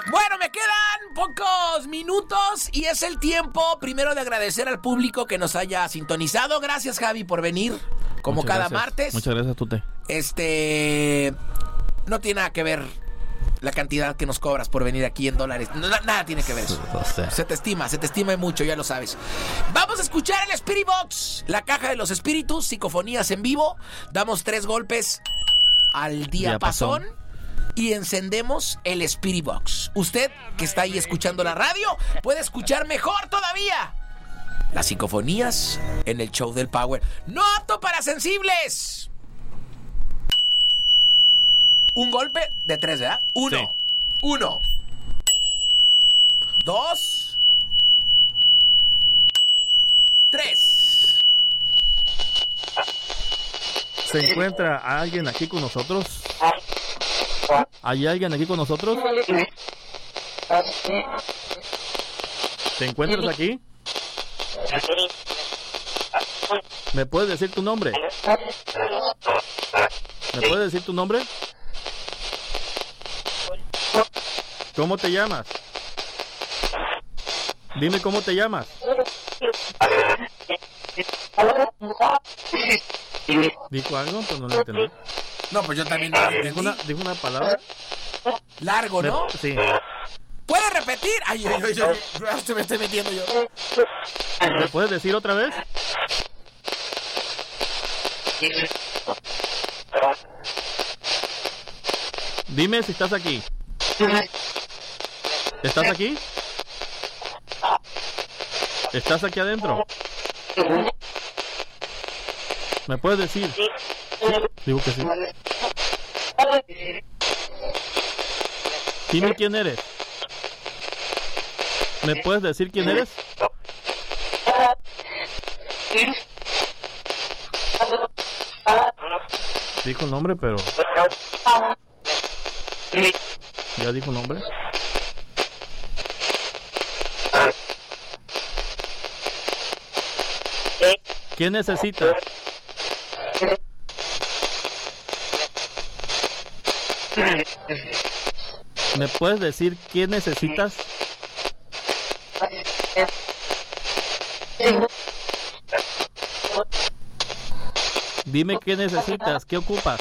Bueno, me quedan pocos minutos y es el tiempo primero de agradecer al público que nos haya sintonizado. Gracias, Javi, por venir como Muchas cada gracias. martes. Muchas gracias, Tute. No tiene nada que ver la cantidad que nos cobras por venir aquí en dólares. Nada tiene que ver eso. O sea. Se te estima mucho, ya lo sabes. Vamos a escuchar el Spirit Box, la caja de los espíritus, psicofonías en vivo. Damos 3 golpes al diapasón y encendemos el Spirit Box. Usted que está ahí escuchando la radio puede escuchar mejor todavía las psicofonías en el show del Power. No apto para sensibles. Un golpe de 3, ¿verdad? 1, Sí. 1, 2, 3. ¿Se encuentra alguien aquí con nosotros? ¿Hay alguien aquí con nosotros? ¿Te encuentras aquí? ¿Me puedes decir tu nombre? ¿Me puedes decir tu nombre? ¿Cómo te llamas? Dime cómo te llamas. ¿Dijo algo? Pues no lo entendí. No, pues yo también lo entendí. ¿Dijo una palabra? Largo, ¿no? Sí. ¿Puede repetir? Ay, yo me estoy metiendo yo. ¿Me puedes decir otra vez? Dime si estás aquí. ¿Estás aquí? ¿Estás aquí adentro? ¿Me puedes decir? ¿Sí? Digo que sí. Dime quién eres. ¿Me puedes decir quién eres? Dijo el nombre, pero... ¿Ya dijo el nombre? ¿Qué necesitas? ¿Me puedes decir qué necesitas? Dime qué necesitas, qué ocupas.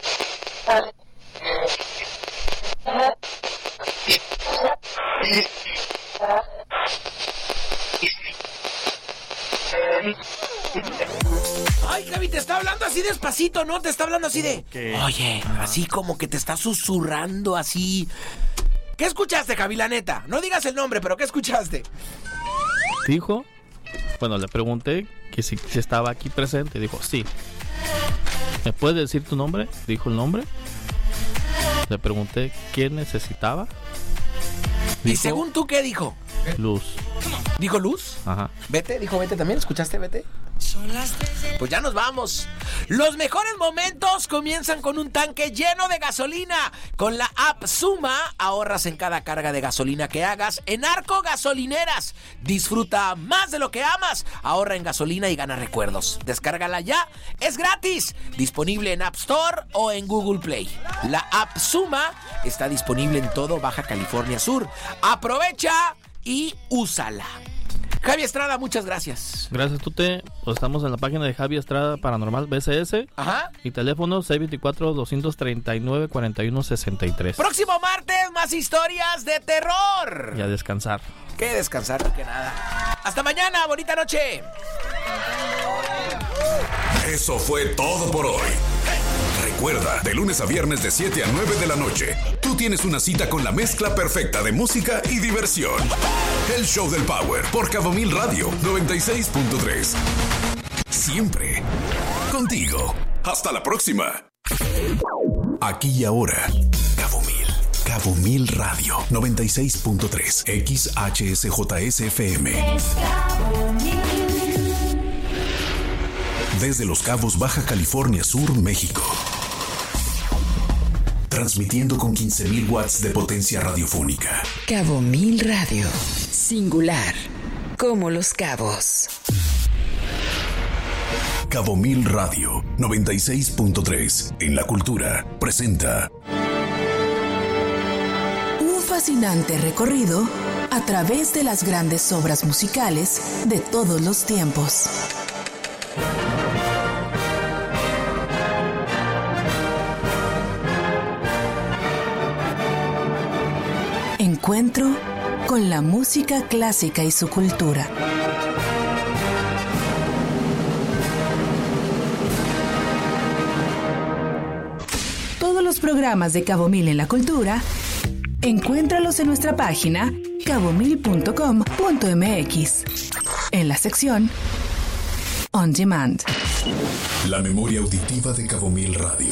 Ay, Javi, te está hablando así despacito, ¿no? Te está hablando así de... ¿Qué? Oye, así como que te está susurrando así. ¿Qué escuchaste, Javi, la neta? No digas el nombre, pero ¿qué escuchaste? Dijo, bueno, le pregunté que si estaba aquí presente. Dijo, sí. ¿Me puedes decir tu nombre? Dijo el nombre. Le pregunté qué necesitaba. ¿Y según tú qué dijo? Luz. ¿Dijo Luz? Ajá. Vete, dijo Vete también. ¿Escuchaste Vete? Pues ya nos vamos. Los mejores momentos comienzan con un tanque lleno de gasolina. Con la app Suma ahorras en cada carga de gasolina que hagas en Arco Gasolineras. Disfruta más de lo que amas. Ahorra en gasolina y gana recuerdos. Descárgala ya. Es gratis. Disponible en App Store o en Google Play. La app Suma está disponible en todo Baja California Sur. Aprovecha y úsala. Javi Estrada, muchas gracias. Gracias, Tute. Pues estamos en la página de Javi Estrada Paranormal BCS. Ajá. Y teléfono 624-239-4163. Próximo martes, más historias de terror. Y a descansar. Que descansar, que nada. Hasta mañana, bonita noche. Eso fue todo por hoy. Recuerda, de lunes a viernes de 7 a 9 de la noche, tú tienes una cita con la mezcla perfecta de música y diversión. El Show del Power por Cabo Mil Radio 96.3. Siempre contigo. Hasta la próxima. Aquí y ahora, Cabo Mil. Cabo Mil Radio 96.3 XHSJSFM. Desde Los Cabos, Baja California Sur, México. Transmitiendo con 15,000 watts de potencia radiofónica. Cabo Mil Radio. Singular. Como Los Cabos. Cabo Mil Radio 96.3 en la cultura presenta fascinante recorrido a través de las grandes obras musicales de todos los tiempos. Encuentro con la música clásica y su cultura. Todos los programas de Cabo Mil en la cultura, encuéntralos en nuestra página cabomil.com.mx, en la sección On Demand. La memoria auditiva de Cabo Mil Radio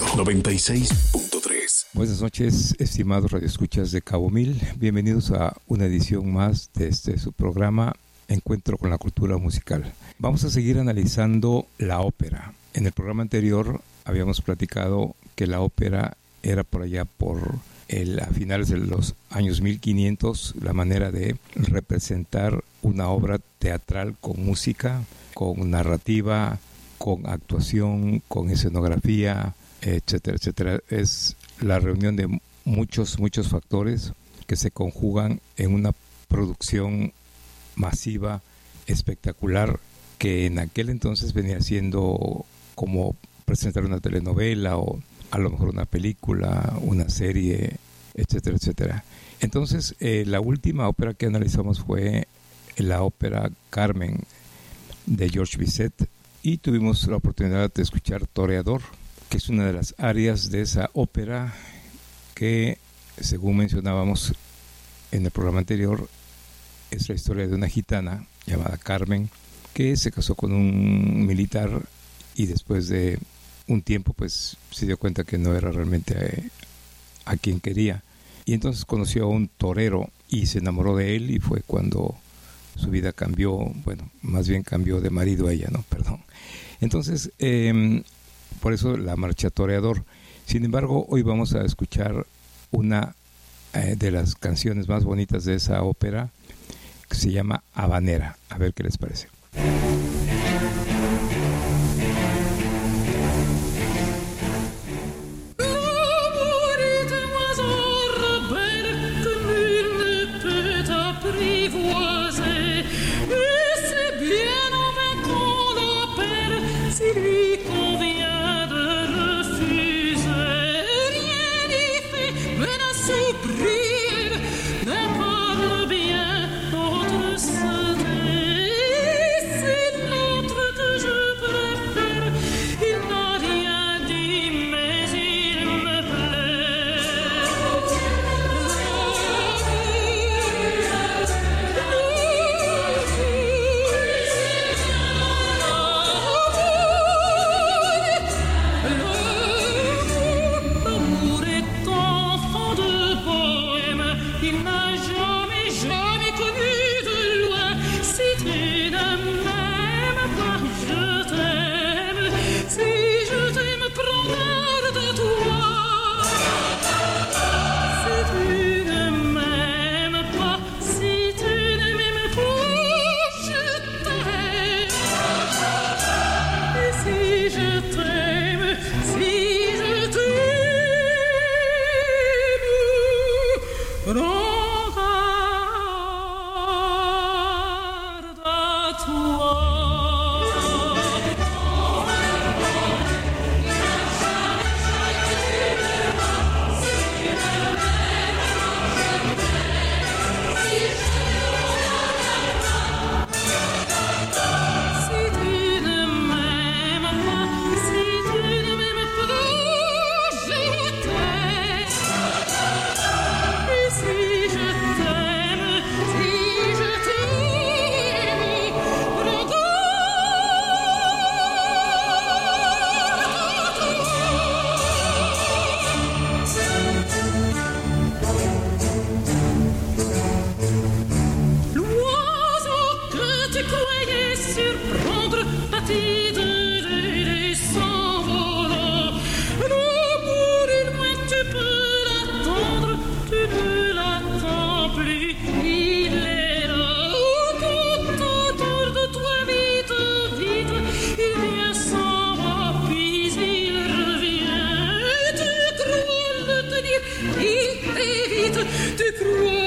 96.3. Buenas noches, estimados radioescuchas de Cabo Mil. Bienvenidos a una edición más de su programa Encuentro con la cultura musical. Vamos a seguir analizando la ópera. En el programa anterior habíamos platicado que la ópera era por allá a finales de los años 1500, la manera de representar una obra teatral con música, con narrativa, con actuación, con escenografía, etcétera, etcétera. Es la reunión de muchos factores que se conjugan en una producción masiva, espectacular, que en aquel entonces venía siendo como presentar una telenovela o a lo mejor una película, una serie, etcétera, etcétera. Entonces, la última ópera que analizamos fue la ópera Carmen de Georges Bizet, y tuvimos la oportunidad de escuchar Toreador, que es una de las arias de esa ópera que, según mencionábamos en el programa anterior, es la historia de una gitana llamada Carmen, que se casó con un militar y después de un tiempo pues se dio cuenta que no era realmente a quien quería, y entonces conoció a un torero y se enamoró de él, y fue cuando su vida cambió, bueno, más bien cambió de marido a ella, ¿no? Perdón. Entonces, por eso la marcha Toreador. Sin embargo, hoy vamos a escuchar una de las canciones más bonitas de esa ópera, que se llama Habanera. A ver qué les parece. Il est vite, tu crois.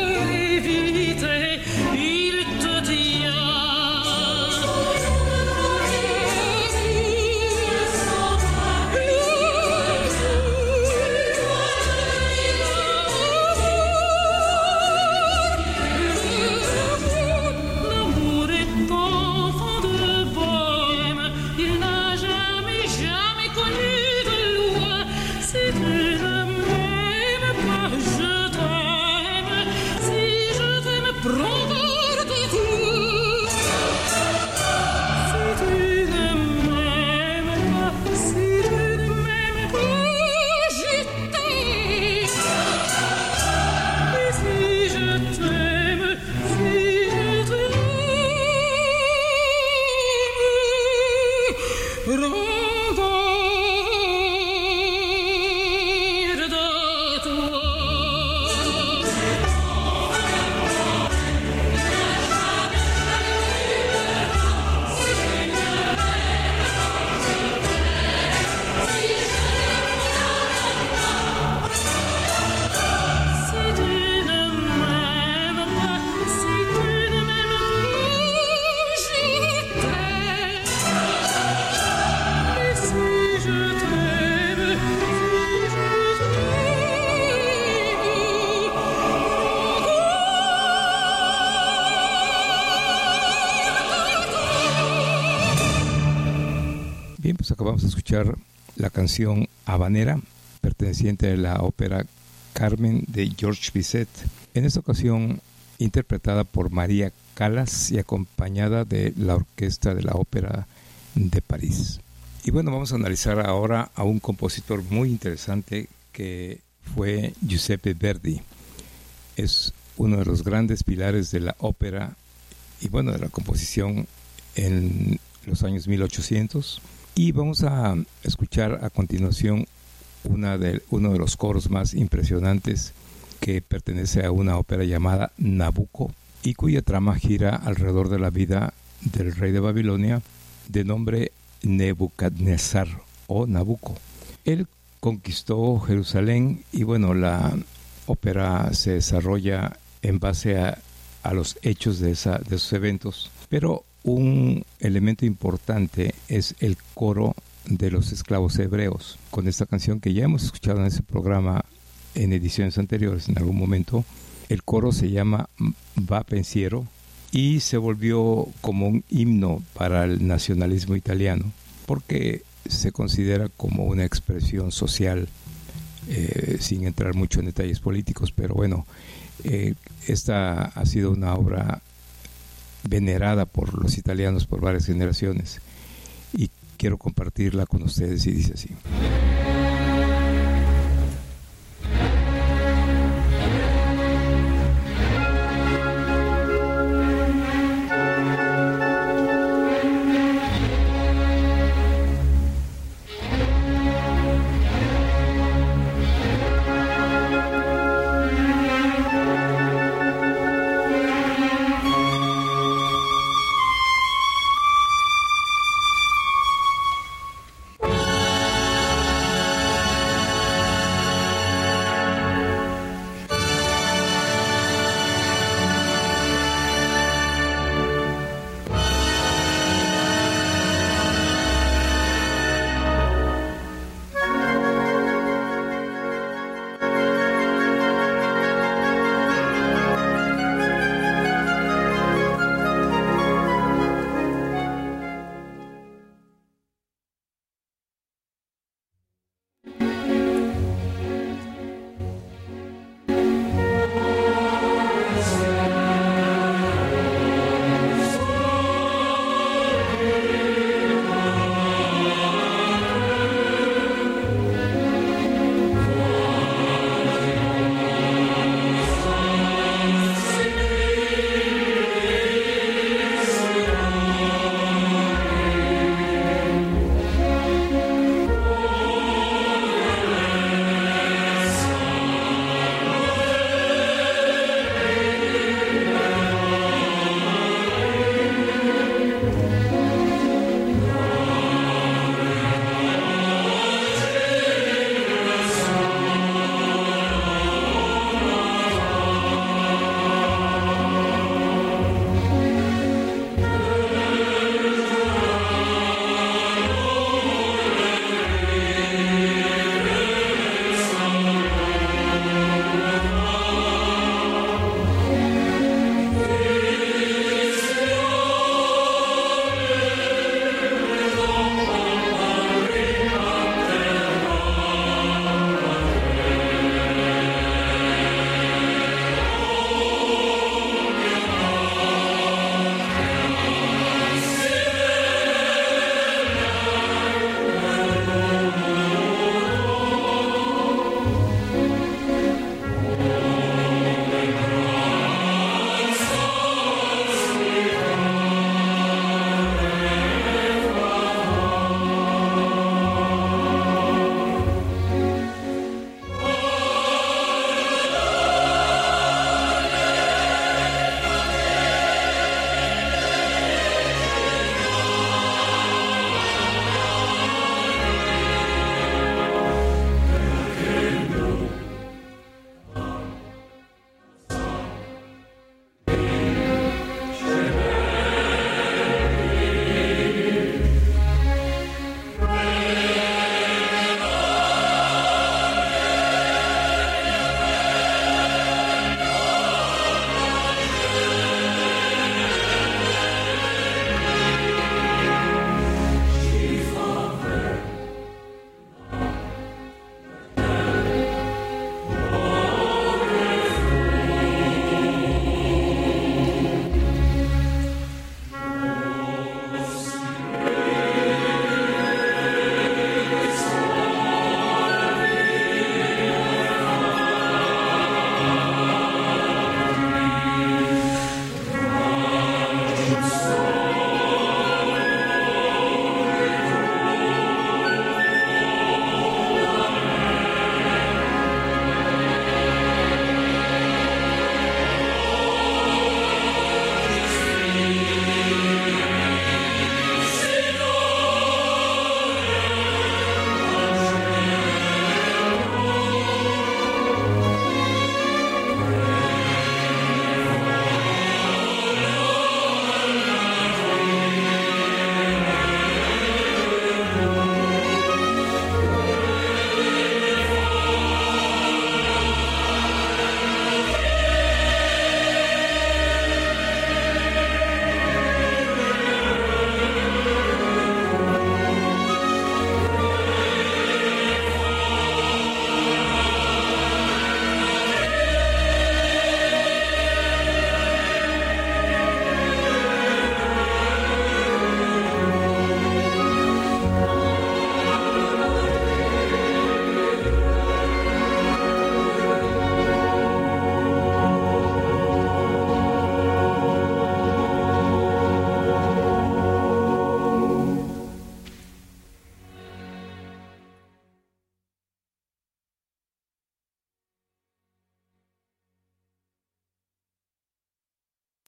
acabamos de escuchar la canción Habanera, perteneciente a la ópera Carmen de Georges Bizet. En esta ocasión interpretada por María Callas y acompañada de la orquesta de la Ópera de París. Y bueno, vamos a analizar ahora a un compositor muy interesante que fue Giuseppe Verdi. Es uno de los grandes pilares de la ópera y bueno, de la composición en los años 1800. Y vamos a escuchar a continuación uno de los coros más impresionantes que pertenece a una ópera llamada Nabucco y cuya trama gira alrededor de la vida del rey de Babilonia de nombre Nebucadnezzar o Nabucco. Él conquistó Jerusalén y bueno, la ópera se desarrolla en base a los hechos de esos eventos, pero un elemento importante es el coro de los esclavos hebreos, con esta canción que ya hemos escuchado en ese programa en ediciones anteriores en algún momento. El coro se llama Va Pensiero y se volvió como un himno para el nacionalismo italiano porque se considera como una expresión social, sin entrar mucho en detalles políticos, pero bueno, esta ha sido una obra venerada por los italianos por varias generaciones y quiero compartirla con ustedes y dice así.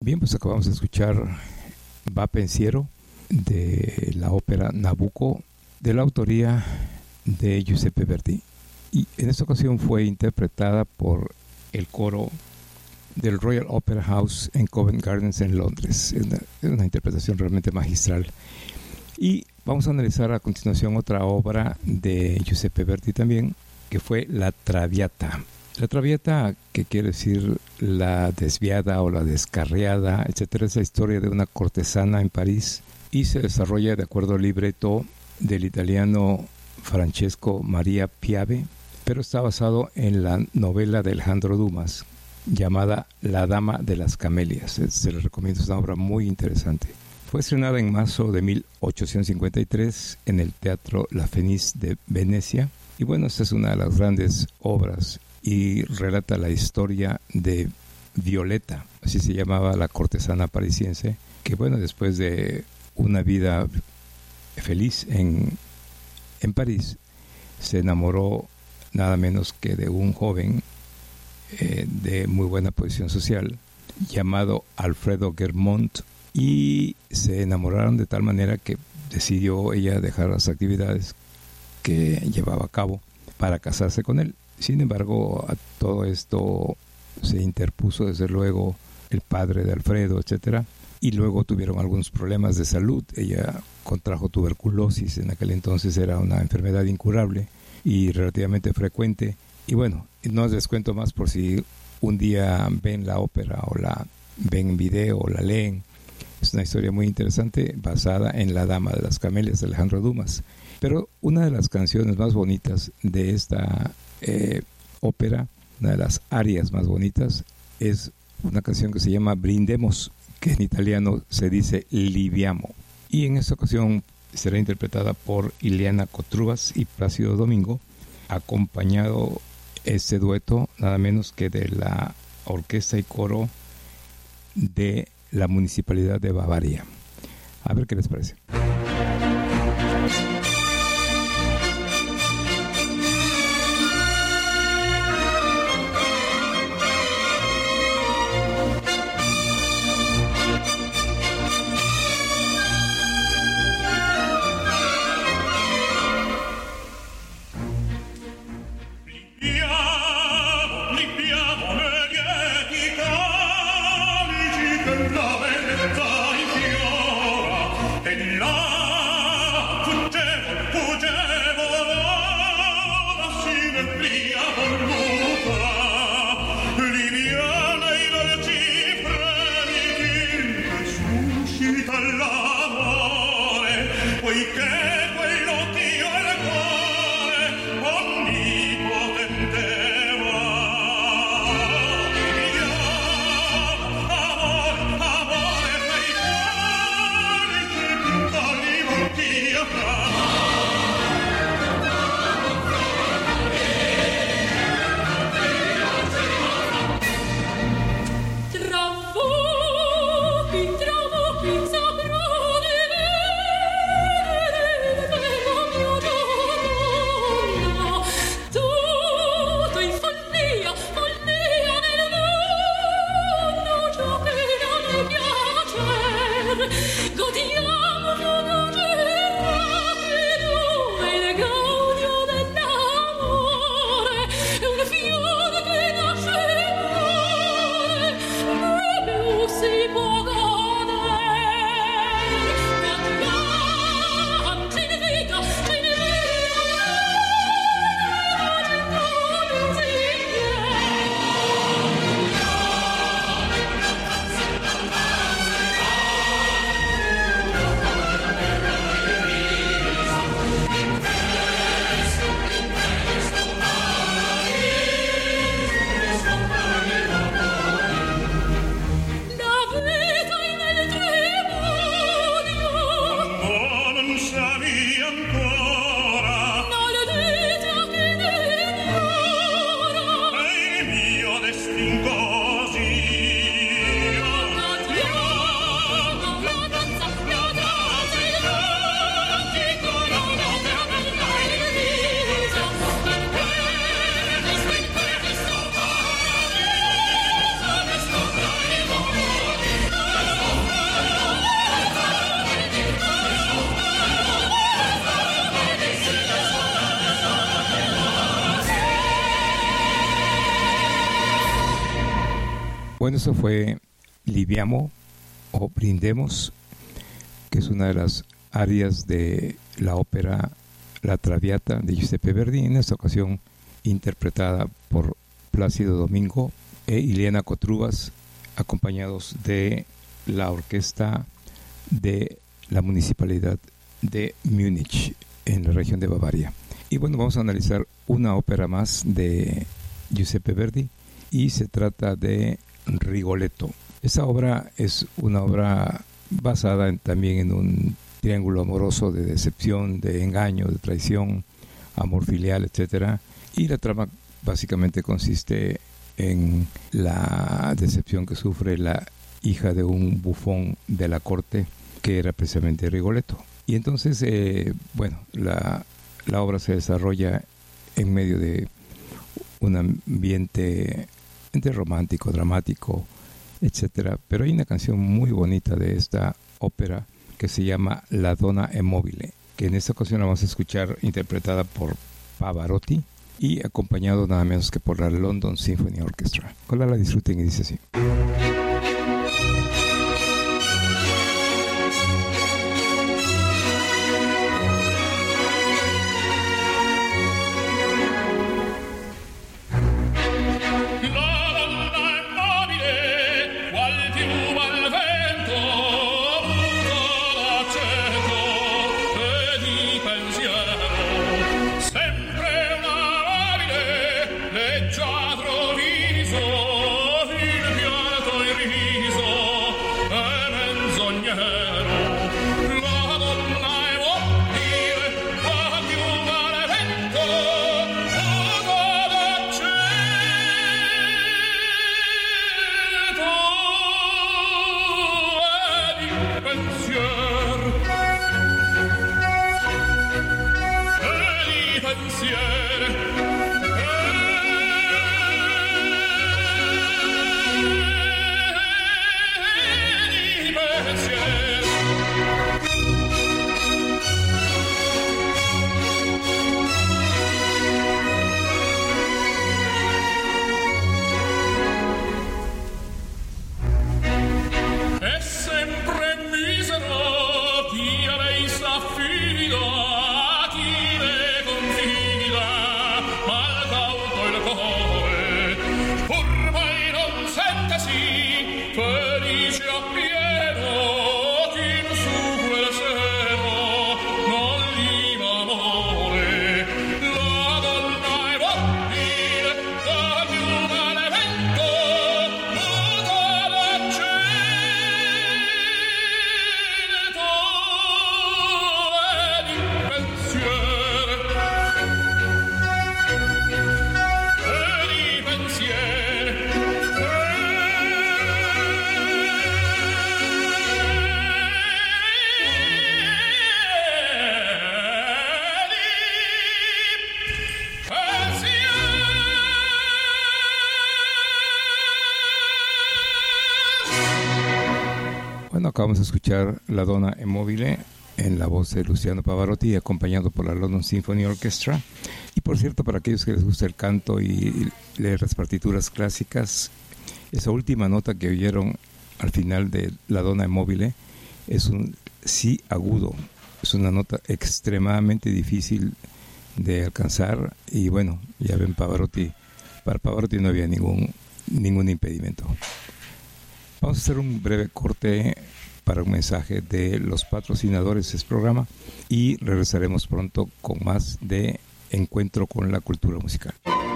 Bien, pues acabamos de escuchar Va Pensiero de la ópera Nabucco, de la autoría de Giuseppe Verdi. Y en esta ocasión fue interpretada por el coro del Royal Opera House en Covent Garden en Londres. Es una interpretación realmente magistral. Y vamos a analizar a continuación otra obra de Giuseppe Verdi también, que fue La Traviata. La Traviata, que quiere decir la desviada o la descarriada, etcétera, es la historia de una cortesana en París y se desarrolla de acuerdo al libreto del italiano Francesco Maria Piave, pero está basado en la novela de Alejandro Dumas llamada La Dama de las Camelias. Se les recomiendo, es una obra muy interesante. Fue estrenada en marzo de 1853 en el Teatro La Fenice de Venecia. Y bueno, esta es una de las grandes obras y relata la historia de Violeta, así se llamaba la cortesana parisiense, que bueno, después de una vida feliz en París, se enamoró nada menos que de un joven de muy buena posición social llamado Alfredo Germont, y se enamoraron de tal manera que decidió ella dejar las actividades que llevaba a cabo para casarse con él. Sin embargo, a todo esto se interpuso desde luego el padre de Alfredo, etcétera, y luego tuvieron algunos problemas de salud. Ella contrajo tuberculosis, en aquel entonces era una enfermedad incurable y relativamente frecuente. Y bueno, no les cuento más por si un día ven la ópera o la ven en video o la leen. Es una historia muy interesante basada en La Dama de las Camelias de Alejandro Dumas. Pero una de las canciones más bonitas de esta ópera, una de las arias más bonitas, es una canción que se llama Brindemos, que en italiano se dice Liviamo. Y en esta ocasión será interpretada por Ileana Cotrubas y Plácido Domingo, acompañado este dueto nada menos que de la orquesta y coro de la Municipalidad de Bavaria. A ver qué les parece. Amore, Bueno, eso fue Libiamo o Brindemos, que es una de las arias de la ópera La Traviata de Giuseppe Verdi, en esta ocasión interpretada por Plácido Domingo e Ileana Cotrubas, acompañados de la orquesta de la Municipalidad de Múnich, en la región de Bavaria. Y bueno, vamos a analizar una ópera más de Giuseppe Verdi, y se trata de Rigoletto. Esta obra es una obra basada también en un triángulo amoroso de decepción, de engaño, de traición, amor filial, etc. Y la trama básicamente consiste en la decepción que sufre la hija de un bufón de la corte, que era precisamente Rigoletto. Y entonces, la obra se desarrolla en medio de un ambiente entre romántico, dramático, etcétera. Pero hay una canción muy bonita de esta ópera que se llama La Donna è mobile, que en esta ocasión la vamos a escuchar interpretada por Pavarotti y acompañado nada menos que por la London Symphony Orchestra. Ojalá la disfruten y dice así. Acabamos de escuchar La Donna è mobile en la voz de Luciano Pavarotti, acompañado por la London Symphony Orchestra. Y por cierto, para aquellos que les gusta el canto y leer las partituras clásicas, esa última nota que oyeron al final de La Donna è mobile es un si agudo. Es una nota extremadamente difícil de alcanzar y bueno, ya ven, para Pavarotti no había ningún impedimento. Vamos a hacer un breve corte para un mensaje de los patrocinadores de este programa y regresaremos pronto con más de Encuentro con la Cultura Musical.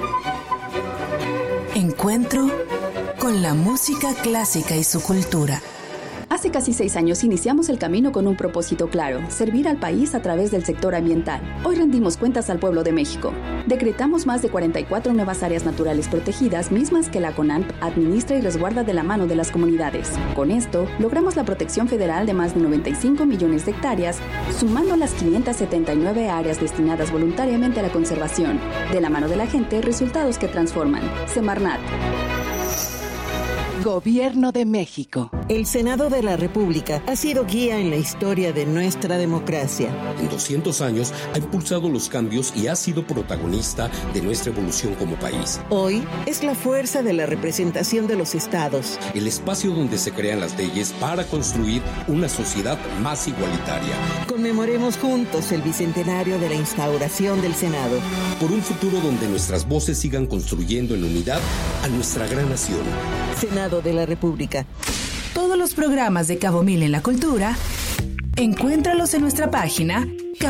Encuentro con la música clásica y su cultura. Hace casi 6 años iniciamos el camino con un propósito claro: servir al país a través del sector ambiental. Hoy rendimos cuentas al pueblo de México. Decretamos más de 44 nuevas áreas naturales protegidas, mismas que la CONANP administra y resguarda de la mano de las comunidades. Con esto, logramos la protección federal de más de 95 millones de hectáreas, sumando las 579 áreas destinadas voluntariamente a la conservación. De la mano de la gente, resultados que transforman. Semarnat. Gobierno de México. El Senado de la República ha sido guía en la historia de nuestra democracia. En 200 años ha impulsado los cambios y ha sido protagonista de nuestra evolución como país. Hoy es la fuerza de la representación de los estados. El espacio donde se crean las leyes para construir una sociedad más igualitaria. Conmemoremos juntos el bicentenario de la instauración del Senado. Por un futuro donde nuestras voces sigan construyendo en unidad a nuestra gran nación. Senado de la República. Todos los programas de Cabo Mil en la Cultura, encuéntralos en nuestra página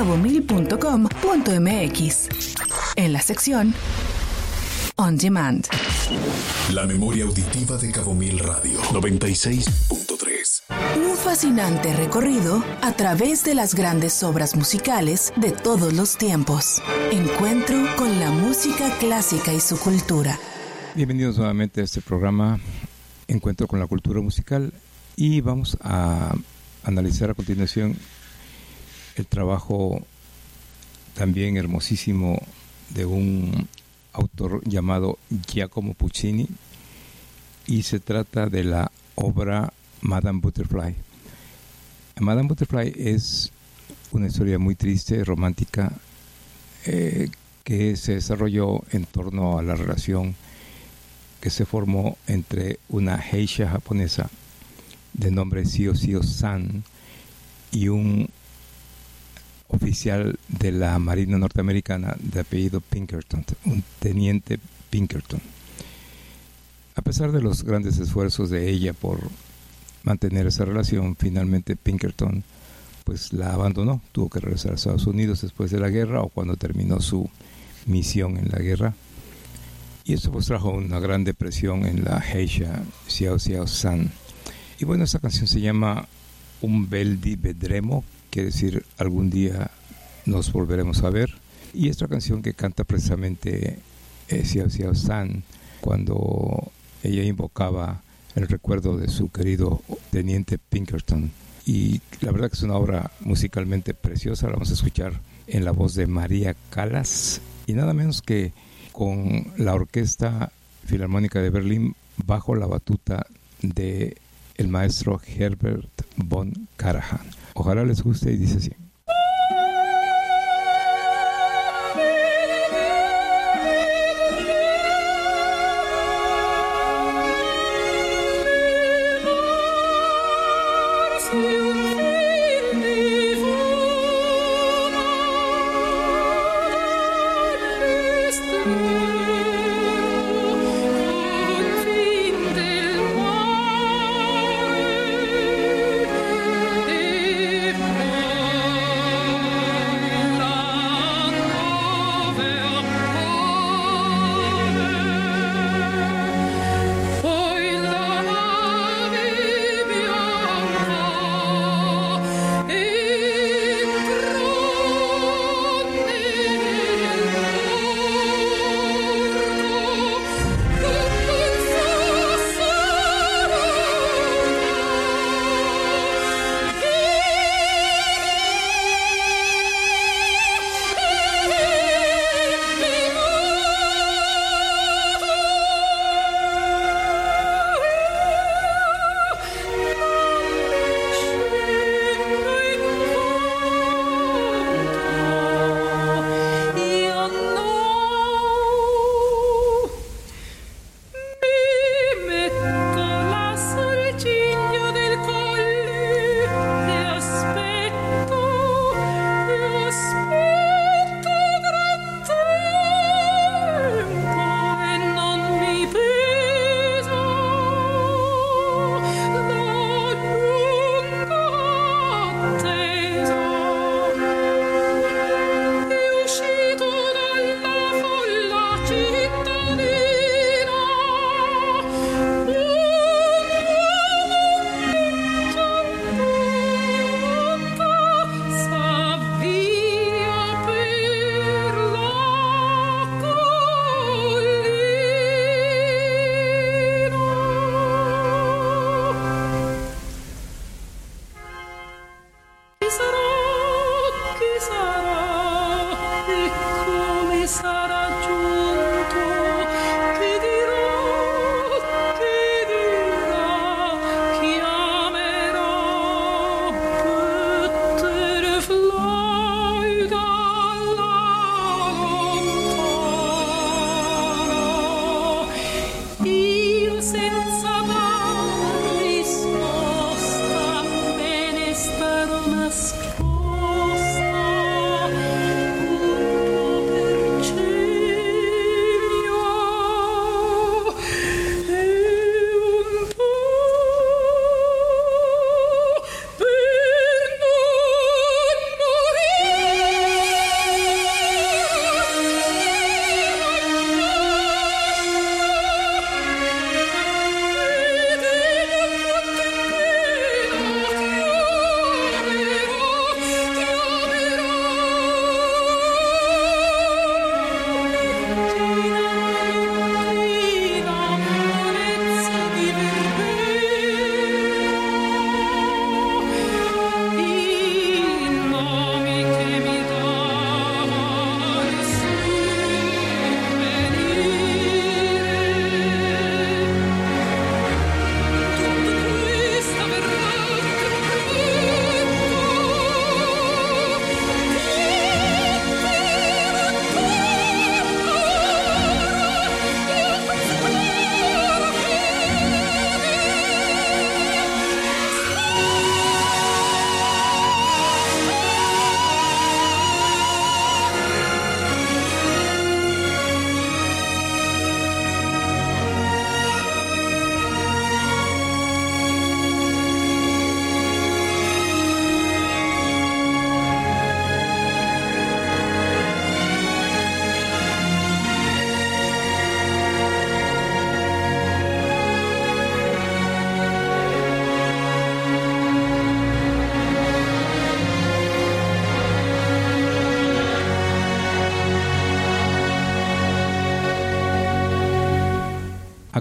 cabomil.com.mx, en la sección On Demand. La memoria auditiva de Cabo Mil Radio 96.3. Un fascinante recorrido a través de las grandes obras musicales de todos los tiempos. Encuentro con la música clásica y su cultura. Bienvenidos nuevamente a este programa Encuentro con la cultura musical, y vamos a analizar a continuación el trabajo también hermosísimo de un autor llamado Giacomo Puccini, y se trata de la obra Madame Butterfly. Madame Butterfly es una historia muy triste, romántica, que se desarrolló en torno a la relación que se formó entre una geisha japonesa de nombre Sio-Sio-san y un oficial de la Marina norteamericana de apellido Pinkerton, un teniente Pinkerton. A pesar de los grandes esfuerzos de ella por mantener esa relación, finalmente Pinkerton pues la abandonó, tuvo que regresar a Estados Unidos después de la guerra o cuando terminó su misión en la guerra. Y esto pues trajo una gran depresión en la geisha Sio-Sio-san. Y bueno, esta canción se llama Un bel di vedremo, quiere decir algún día nos volveremos a ver. Y esta canción que canta precisamente Sio-Sio-san cuando ella invocaba el recuerdo de su querido teniente Pinkerton. Y la verdad que es una obra musicalmente preciosa, la vamos a escuchar en la voz de María Callas y nada menos que con la Orquesta Filarmónica de Berlín bajo la batuta de el maestro Herbert von Karajan. Ojalá les guste y dice así. Thank you.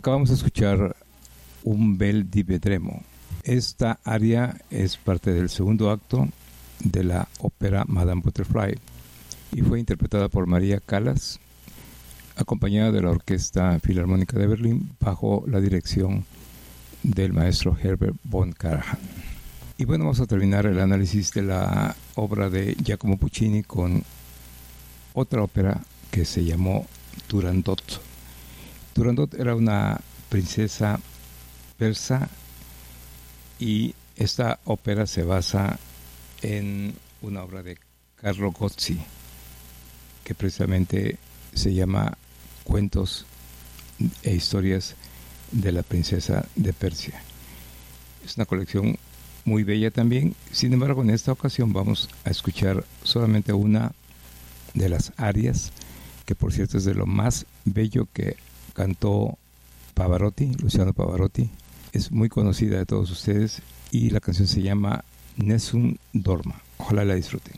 Acabamos de escuchar Un bel di vedremo. Esta aria es parte del segundo acto de la ópera Madame Butterfly y fue interpretada por María Callas, acompañada de la Orquesta Filarmónica de Berlín bajo la dirección del maestro Herbert von Karajan. Y bueno, vamos a terminar el análisis de la obra de Giacomo Puccini con otra ópera que se llamó Turandot. Turandot era una princesa persa y esta ópera se basa en una obra de Carlo Gozzi que precisamente se llama Cuentos e historias de la princesa de Persia. Es una colección muy bella también. Sin embargo, en esta ocasión vamos a escuchar solamente una de las arias, que por cierto es de lo más bello que cantó Pavarotti, Luciano Pavarotti. Es muy conocida de todos ustedes y la canción se llama Nessun Dorma. Ojalá la disfruten.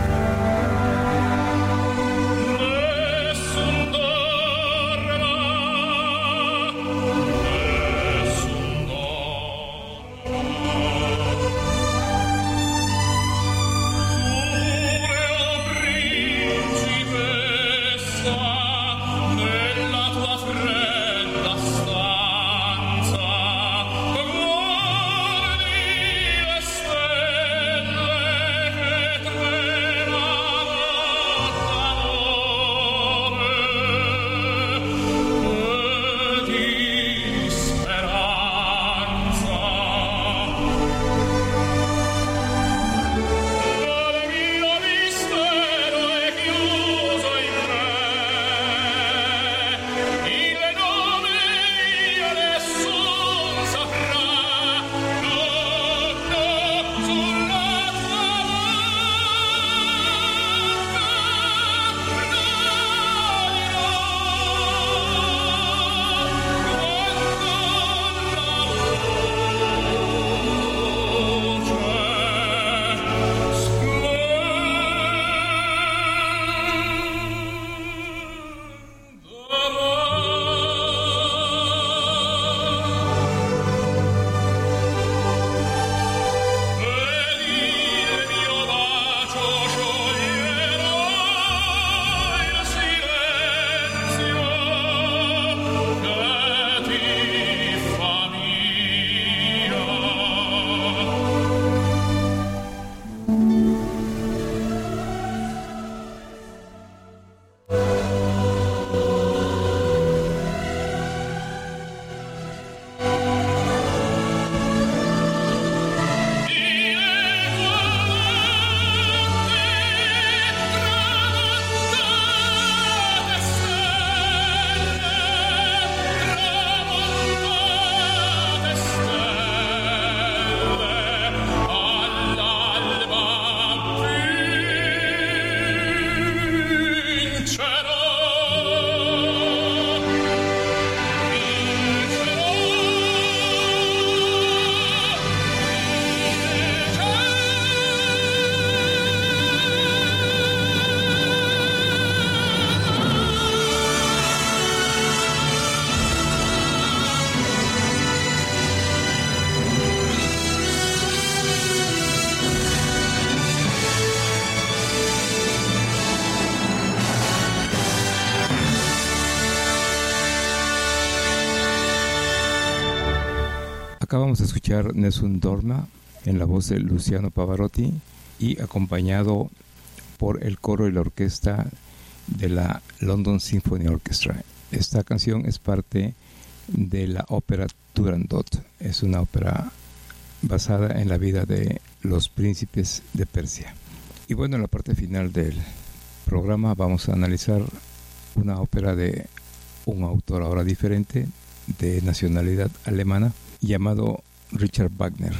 Acabamos de escuchar Nessun Dorma en la voz de Luciano Pavarotti y acompañado por el coro y la orquesta de la London Symphony Orchestra. Esta canción es parte de la ópera Turandot. Es una ópera basada en la vida de los príncipes de Persia. Y bueno, en la parte final del programa vamos a analizar una ópera de un autor ahora diferente, de nacionalidad alemana, llamado Richard Wagner.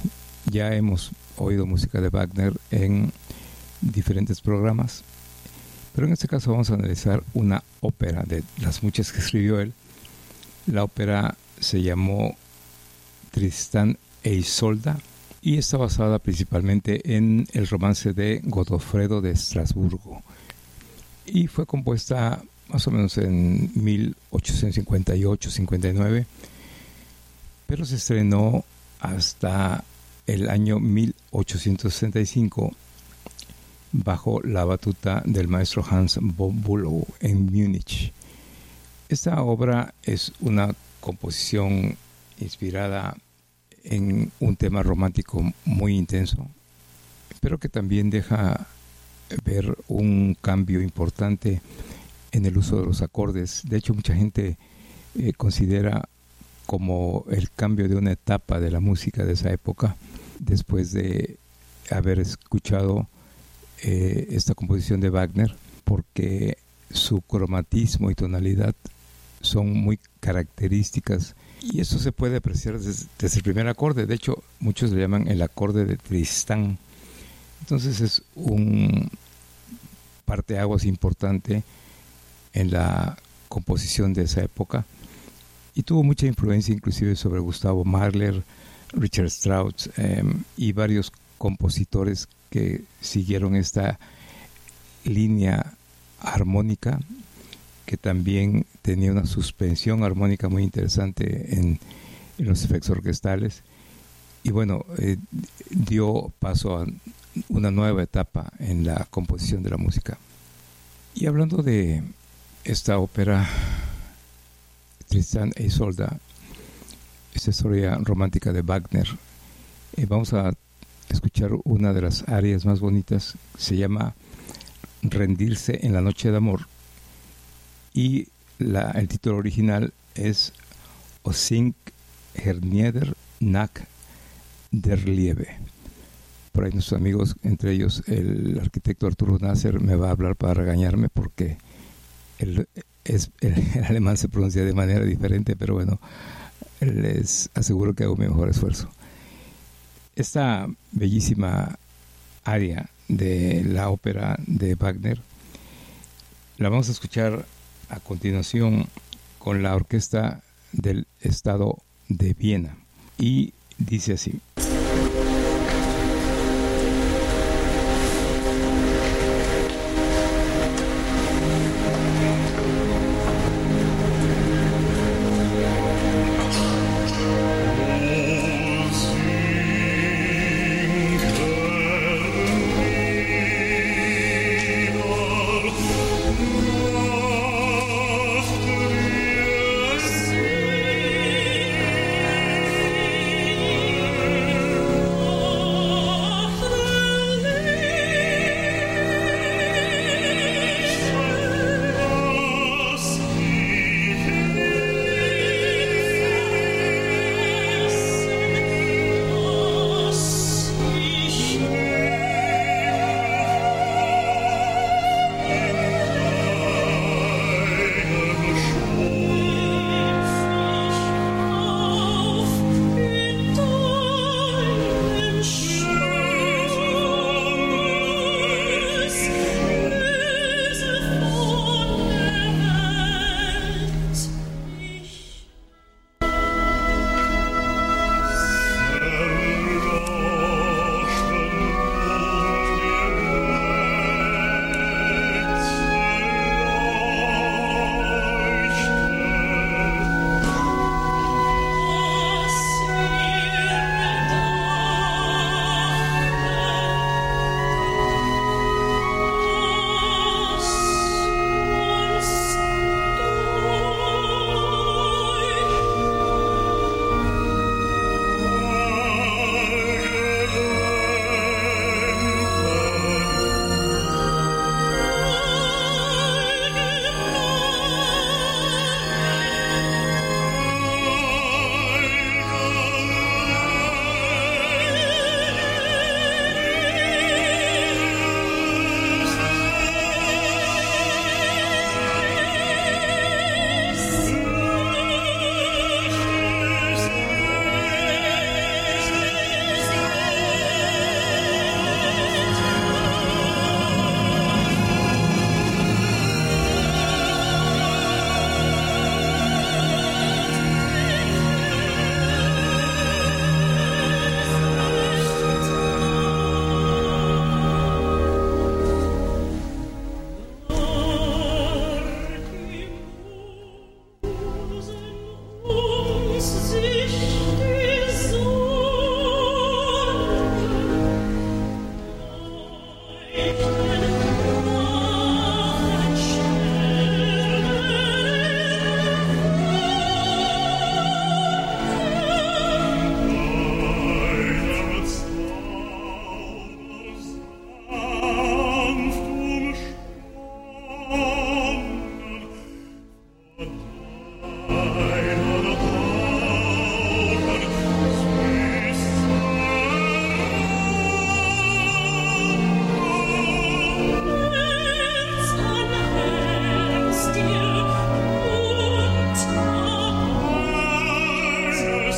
Ya hemos oído música de Wagner en diferentes programas, pero en este caso vamos a analizar una ópera de las muchas que escribió él. La ópera se llamó Tristán e Isolda y está basada principalmente en el romance de Godofredo de Estrasburgo y fue compuesta más o menos en 1858-59, pero se estrenó hasta el año 1865 bajo la batuta del maestro Hans von Bülow en Múnich. Esta obra es una composición inspirada en un tema romántico muy intenso, pero que también deja ver un cambio importante en el uso de los acordes. De hecho, mucha gente considera como el cambio de una etapa de la música de esa época, después de haber escuchado esta composición de Wagner, porque su cromatismo y tonalidad son muy características, y eso se puede apreciar desde el primer acorde. De hecho, muchos le llaman el acorde de Tristán. Entonces es un parteaguas importante en la composición de esa época, y tuvo mucha influencia inclusive sobre Gustavo Mahler, Richard Strauss y varios compositores que siguieron esta línea armónica, que también tenía una suspensión armónica muy interesante en los efectos orquestales, y bueno, dio paso a una nueva etapa en la composición de la música. Y hablando de esta ópera, Tristan e Isolda, esta historia romántica de Wagner, vamos a escuchar una de las arias más bonitas. Se llama Rendirse en la noche de amor, y el título original es O Sing Hernieder nach der Liebe. Por ahí nuestros amigos, entre ellos el arquitecto Arturo Nasser, me va a hablar para regañarme porque el alemán se pronuncia de manera diferente, pero bueno, les aseguro que hago mi mejor esfuerzo. Esta bellísima aria de la ópera de Wagner la vamos a escuchar a continuación con la orquesta del Estado de Viena, y dice así.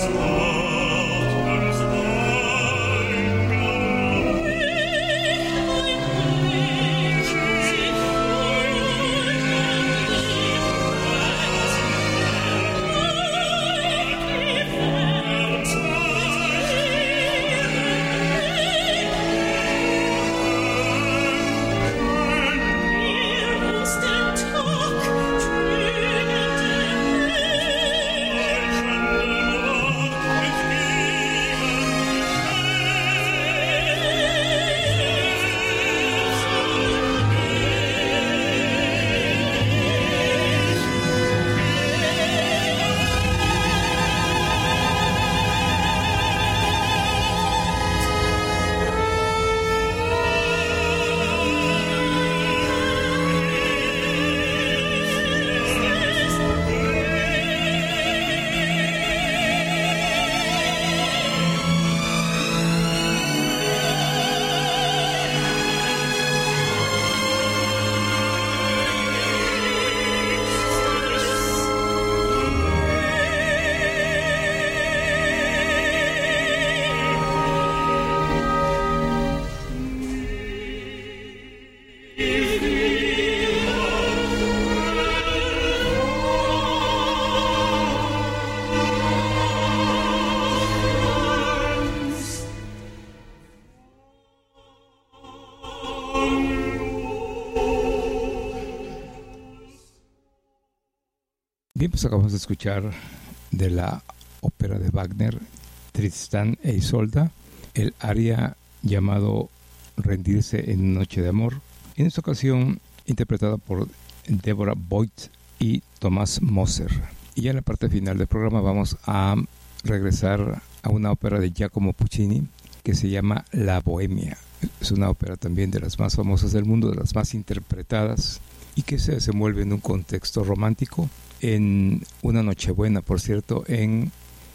Bien, pues acabamos de escuchar de la ópera de Wagner, Tristán e Isolda, el aria llamado Rendirse en Noche de Amor, en esta ocasión interpretada por Deborah Voigt y Tomás Moser. Y ya en la parte final del programa vamos a regresar a una ópera de Giacomo Puccini que se llama La Bohemia. Es una ópera también de las más famosas del mundo, de las más interpretadas, y que se desenvuelve en un contexto romántico, en una Nochebuena, por cierto, en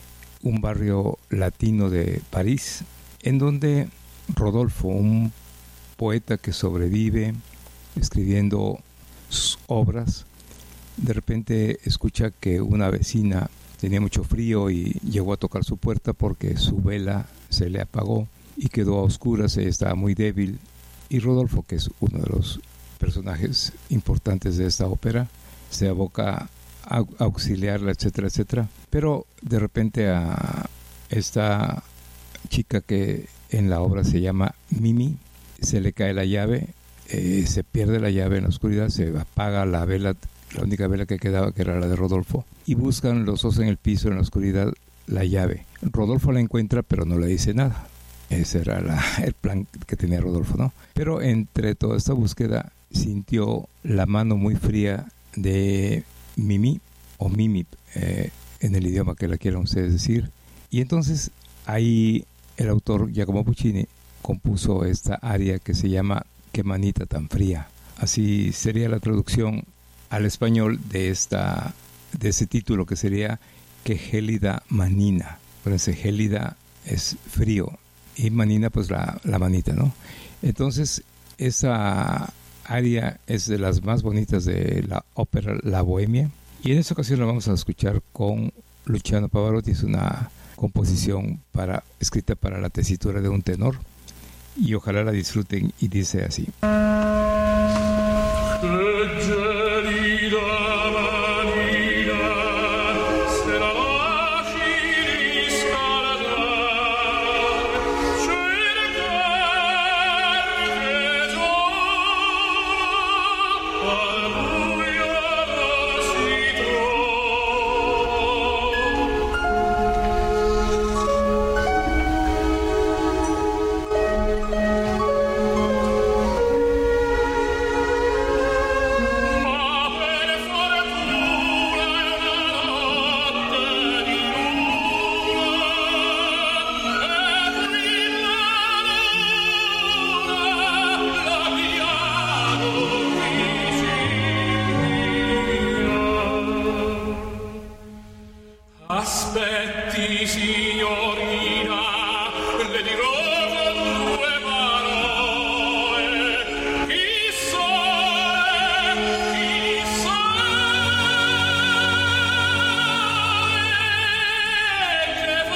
un barrio latino de París, en donde Rodolfo, un poeta que sobrevive escribiendo sus obras, de repente escucha que una vecina tenía mucho frío y llegó a tocar su puerta porque su vela se le apagó y quedó a oscuras, ella estaba muy débil, y Rodolfo, que es uno de los personajes importantes de esta ópera, se aboca a auxiliarla, etcétera, etcétera. Pero de repente a esta chica que en la obra se llama Mimi, se le cae la llave, se pierde la llave en la oscuridad, se apaga la vela, la única vela que quedaba, que era la de Rodolfo, y buscan los dos en el piso, en la oscuridad, la llave. Rodolfo la encuentra, pero no le dice nada. Ese era el plan que tenía Rodolfo, ¿no? Pero entre toda esta búsqueda sintió la mano muy fría de Mimi, o Mimi, en el idioma que la quieran ustedes decir. Y entonces ahí el autor Giacomo Puccini compuso esta aria que se llama Qué manita tan fría. Así sería la traducción al español de ese título, que sería Qué gélida manina. Fíjense, gélida es frío y manina pues la manita, ¿no? Entonces esa aria es de las más bonitas de la ópera La Bohemia, y en esta ocasión la vamos a escuchar con Luciano Pavarotti. Es una composición escrita para la tesitura de un tenor, y ojalá la disfruten, y dice así. Aspetti, signorina, le dirò con due parole. Chissà che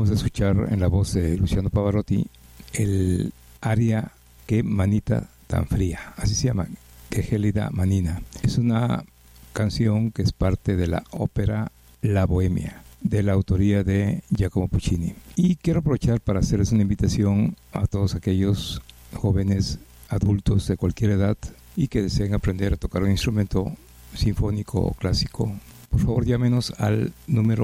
vamos a escuchar en la voz de Luciano Pavarotti el aria Qué manita tan fría, así se llama, Qué gélida manina. Es una canción que es parte de la ópera La Bohemia, de la autoría de Giacomo Puccini. Y quiero aprovechar para hacerles una invitación a todos aquellos jóvenes, adultos de cualquier edad y que deseen aprender a tocar un instrumento sinfónico o clásico. Por favor, llámenos al número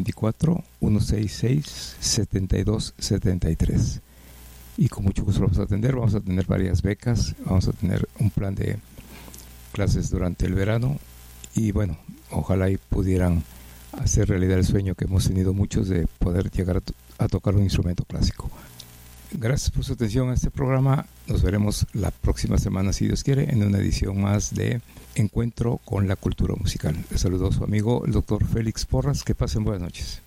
624-166-7273. Y con mucho gusto lo vamos a atender. Vamos a tener varias becas, vamos a tener un plan de clases durante el verano. Y bueno, ojalá y pudieran hacer realidad el sueño que hemos tenido muchos de poder llegar a tocar un instrumento clásico. Gracias por su atención a este programa. Nos veremos la próxima semana, si Dios quiere, en una edición más de Encuentro con la Cultura Musical. Les saludo su amigo, el doctor Félix Porras. Que pasen buenas noches.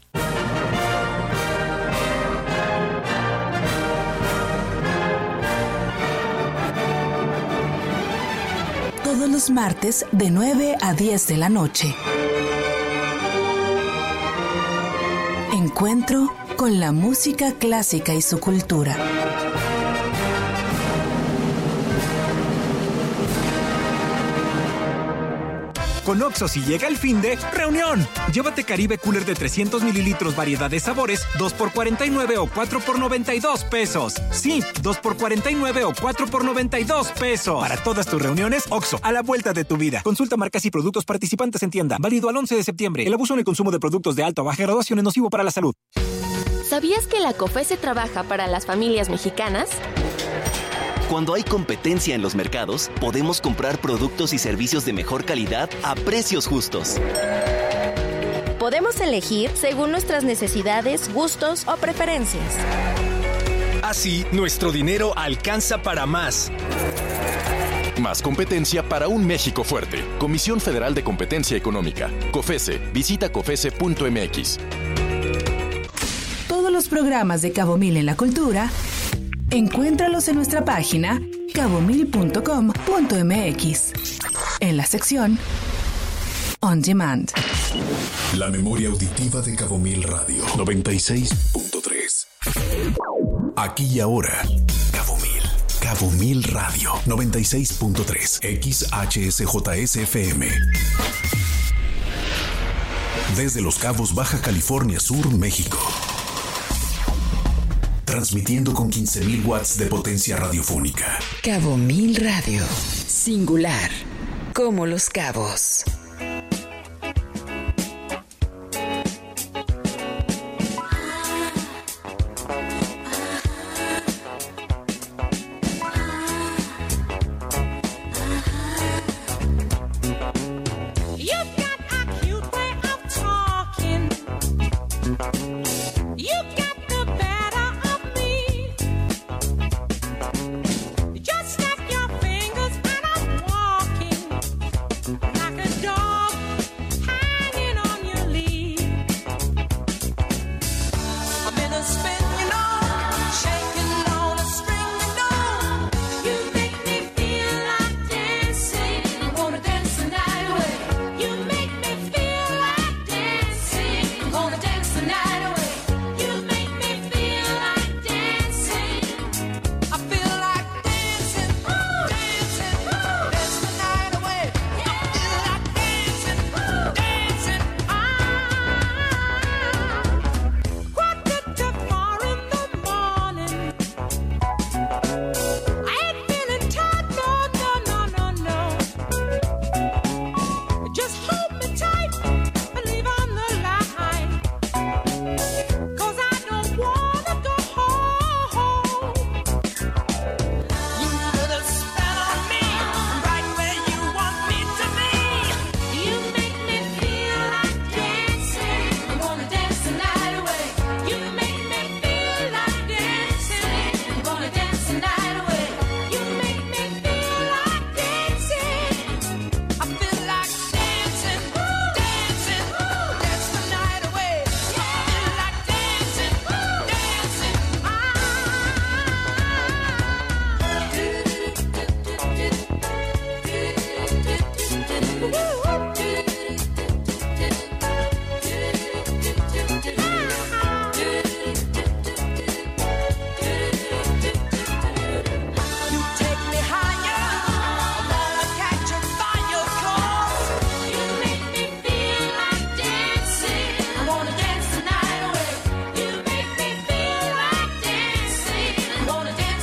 Todos los martes de 9 a 10 de la noche. Encuentro con la música clásica y su cultura. Con Oxxo, si llega el fin de reunión. Llévate Caribe Cooler de 300 mililitros, variedad de sabores, 2 por 49 o 4 por 92 pesos. Sí, 2 por 49 o 4 por 92 pesos. Para todas tus reuniones, Oxxo, a la vuelta de tu vida. Consulta marcas y productos participantes en tienda. Válido al 11 de septiembre. El abuso en el consumo de productos de alta o baja graduación es nocivo para la salud. ¿Sabías que la COFESE trabaja para las familias mexicanas? Cuando hay competencia en los mercados, podemos comprar productos y servicios de mejor calidad a precios justos. Podemos elegir según nuestras necesidades, gustos o preferencias. Así, nuestro dinero alcanza para más. Más competencia para un México fuerte. Comisión Federal de Competencia Económica. COFESE. Visita cofese.mx. Todos los programas de Cabo Mil en la cultura, encuéntralos en nuestra página cabomil.com.mx, en la sección On Demand. La memoria auditiva de Cabo Mil Radio 96.3. Aquí y ahora, Cabo Mil Radio 96.3 XHSJS-FM. Desde Los Cabos, Baja California Sur, México. Transmitiendo con 15,000 watts de potencia radiofónica. Cabo Mil Radio. Singular. Como Los Cabos.